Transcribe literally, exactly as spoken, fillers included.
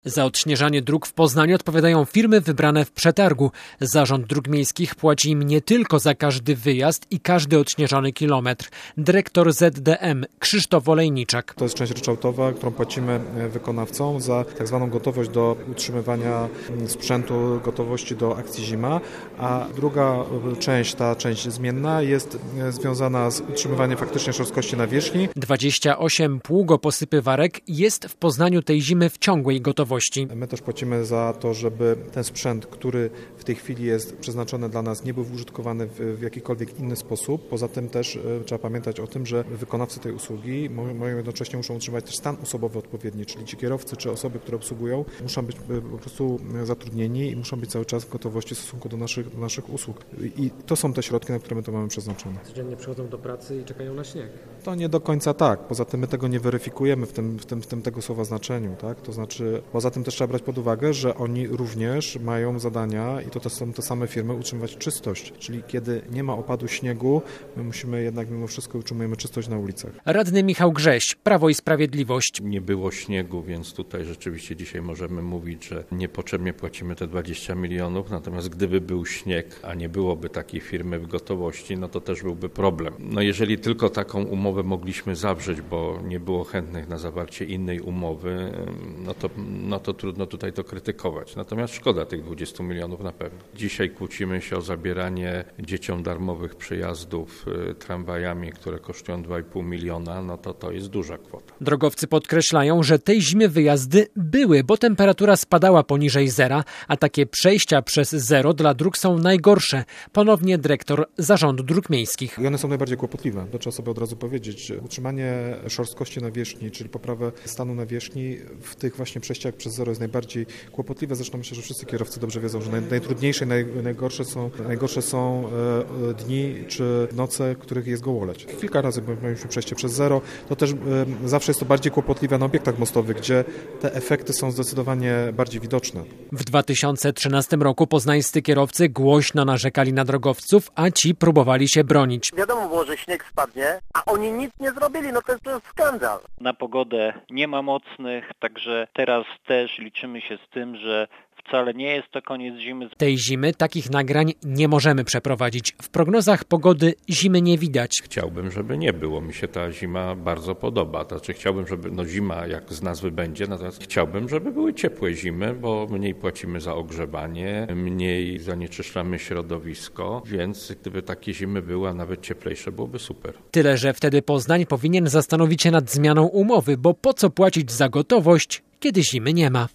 Za odśnieżanie dróg w Poznaniu odpowiadają firmy wybrane w przetargu. Zarząd Dróg Miejskich płaci im nie tylko za każdy wyjazd i każdy odśnieżony kilometr. Dyrektor Z D M Krzysztof Olejniczak. To jest część ryczałtowa, którą płacimy wykonawcom za tak zwaną gotowość do utrzymywania sprzętu, gotowości do akcji zima, a druga część, ta część zmienna, jest związana z utrzymywaniem faktycznie szorstkości nawierzchni. dwadzieścia osiem pługoposypywarek jest w Poznaniu tej zimy w ciągłej gotowości. My też płacimy za to, żeby ten sprzęt, który w tej chwili jest przeznaczony dla nas, nie był użytkowany w, w jakikolwiek inny sposób. Poza tym też e, trzeba pamiętać o tym, że wykonawcy tej usługi mają jednocześnie muszą utrzymać też stan osobowy odpowiedni, czyli ci kierowcy czy osoby, które obsługują, muszą być e, po prostu zatrudnieni i muszą być cały czas w gotowości w stosunku do naszych, do naszych usług. I to są te środki, na które my to mamy przeznaczone. Codziennie przychodzą do pracy i czekają na śnieg. To nie do końca tak. Poza tym my tego nie weryfikujemy w tym, w tym, w tym tego słowa znaczeniu. Tak? To znaczy, poza tym też trzeba brać pod uwagę, że oni również mają zadania i to, to są te same firmy utrzymywać czystość. Czyli kiedy nie ma opadu śniegu, my musimy jednak mimo wszystko utrzymujemy czystość na ulicach. Radny Michał Grześ, Prawo i Sprawiedliwość. Nie było śniegu, więc tutaj rzeczywiście dzisiaj możemy mówić, że niepotrzebnie płacimy te dwadzieścia milionów, natomiast gdyby był śnieg, a nie byłoby takiej firmy w gotowości, no to też byłby problem. No jeżeli tylko taką umowę mogliśmy zawrzeć, bo nie było chętnych na zawarcie innej umowy, no to, no to trudno tutaj to krytykować. Natomiast szkoda tych dwudziestu milionów na pewno. Dzisiaj kłócimy się o zabieranie dzieciom darmowych przejazdów tramwajami, które kosztują dwa i pół miliona, no to to jest duża kwota. Drogowcy podkreślają, że tej zimy wyjazdy były, bo temperatura spadała poniżej zera, a takie przejścia przez zero dla dróg są najgorsze. Ponownie dyrektor Zarządu Dróg Miejskich. I one są najbardziej kłopotliwe. To trzeba sobie od razu powiedzieć. Utrzymanie szorstkości nawierzchni, czyli poprawę stanu nawierzchni w tych właśnie przejściach przez zero jest najbardziej kłopotliwe. Zresztą myślę, że wszyscy kierowcy dobrze wiedzą, że naj, najtrudniejsze i naj, najgorsze są, najgorsze są e, dni czy noce, których jest gołoleć. Kilka razy mieliśmy przejście przez zero. To też e, zawsze jest to bardziej kłopotliwe na obiektach mostowych, gdzie te efekty są zdecydowanie bardziej widoczne. W dwa tysiące trzynastym roku poznańscy kierowcy głośno narzekali na drogowców, a ci próbowali się bronić. Wiadomo było, że śnieg spadnie, a oni nic nie zrobili, no to jest, to jest skandal. Na pogodę nie ma mocnych, także teraz też liczymy się z tym, że wcale nie jest to koniec zimy. Tej zimy takich nagrań nie możemy przeprowadzić. W prognozach pogody zimy nie widać. Chciałbym, żeby nie było. Mi się ta zima bardzo podoba. To znaczy chciałbym, żeby no zima jak z nazwy będzie, natomiast chciałbym, żeby były ciepłe zimy, bo mniej płacimy za ogrzewanie, mniej zanieczyszczamy środowisko, więc gdyby takie zimy były, a nawet cieplejsze, byłoby super. Tyle, że wtedy Poznań powinien zastanowić się nad zmianą umowy, bo po co płacić za gotowość, kiedy zimy nie ma.